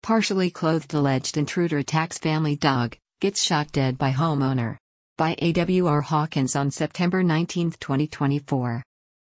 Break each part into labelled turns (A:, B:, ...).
A: Partially clothed alleged intruder attacks family dog, gets shot dead by homeowner. By A.W.R. Hawkins on September 19, 2024.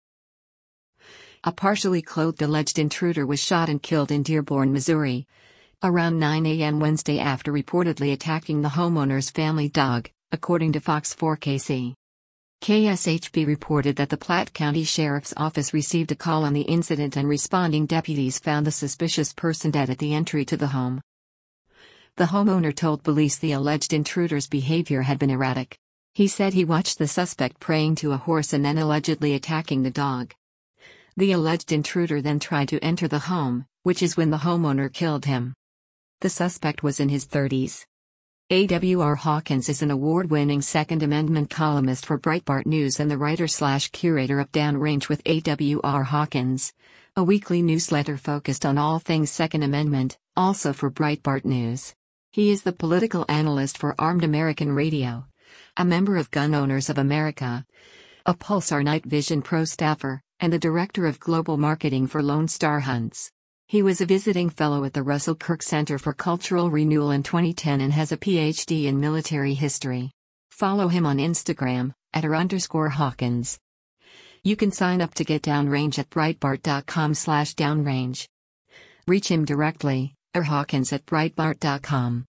A: A partially clothed alleged intruder was shot and killed in Dearborn, Missouri, around 9 a.m. Wednesday after reportedly attacking the homeowner's family dog, according to Fox 4KC. KSHB reported that the Platte County Sheriff's Office received a call on the incident and responding deputies found the suspicious person dead at the entry to the home. The homeowner told police the alleged intruder's behavior had been erratic. He said he watched the suspect praying to a horse and then allegedly attacking the dog. The alleged intruder then tried to enter the home, which is when the homeowner killed him. The suspect was in his 30s. A.W.R. Hawkins is an award-winning Second Amendment columnist for Breitbart News and the writer/curator of Downrange with A.W.R. Hawkins, a weekly newsletter focused on all things Second Amendment, also for Breitbart News. He is the political analyst for Armed American Radio, a member of Gun Owners of America, a Pulsar Night Vision Pro staffer, and the director of global marketing for Lone Star Hunts. He was a visiting fellow at the Russell Kirk Center for Cultural Renewal in 2010 and has a PhD in military history. Follow him on Instagram, @r_Hawkins. You can sign up to get Downrange at Breitbart.com/downrange. Reach him directly, Hawkins@Breitbart.com.